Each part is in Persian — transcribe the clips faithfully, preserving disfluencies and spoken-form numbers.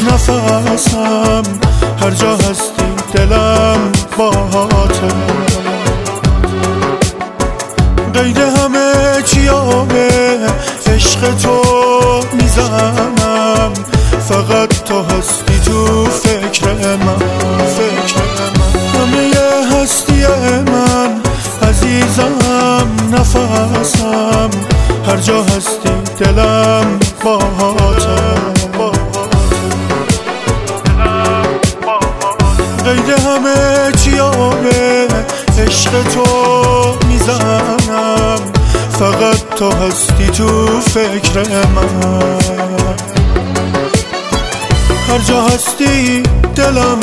نفسم، هر جا هستی دلم باهاته. قید همه چیامه عشق تو میزنم، فقط تو هستی تو فکر من، فکر من. همه هستی من عزیزم نفسم، هر جا هستی دلم باهاته. قید همه چیامه عشق تو میزنم، فقط تو هستی تو فکر من. هر جا هستی دلم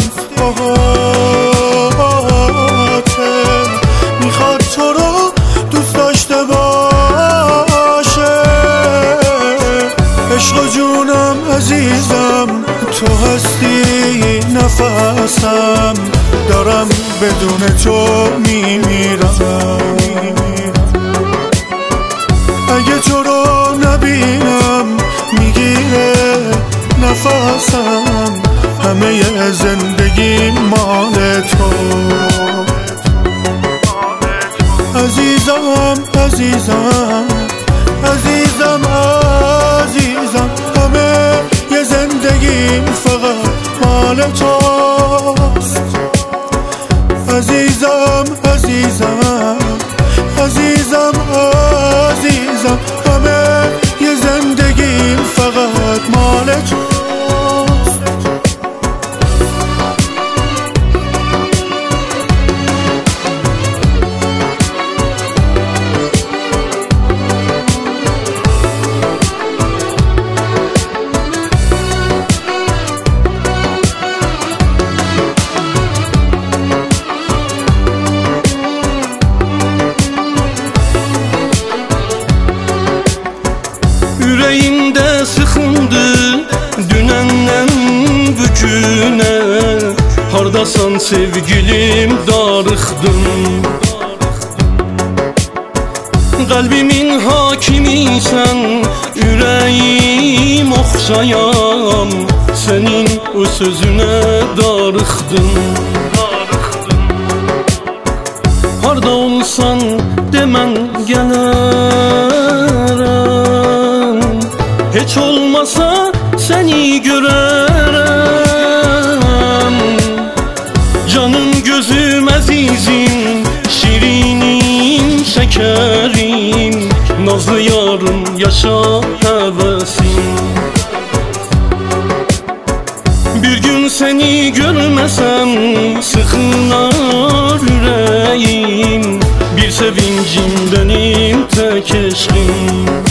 باهاته، میخواد تو رو دوست داشته باشه. عشق و جونم عزیزم تو هستی نفسم، دارم بدون تو میمیرم. اگه تو رو نبینم میگیره نفسم، همه زندگی مال تو. عزیزم عزیزم عزیزم عزیزم، همه یه زندگی فقط مال توست. عزیزم عزیزم عزیزم عزیزم، همه یه زندگی فقط مال توست. Ürəyimdə sıxındı dünəndən bugünə, hardasan sevgilim darıxdım. Qəlbimin hakimisən, ürəyim oxşayam, sənin o sözünə darıxdım. Harda olsan demən gələrəm, heç olmasa səni görərəm. Canım gözüm əzizim, şirinim şəkərim, nazlı yarım yaşa həvəsim. Bir gün səni görməsəm sıxılar ürəyim, bir sevincim benim tek eşqim.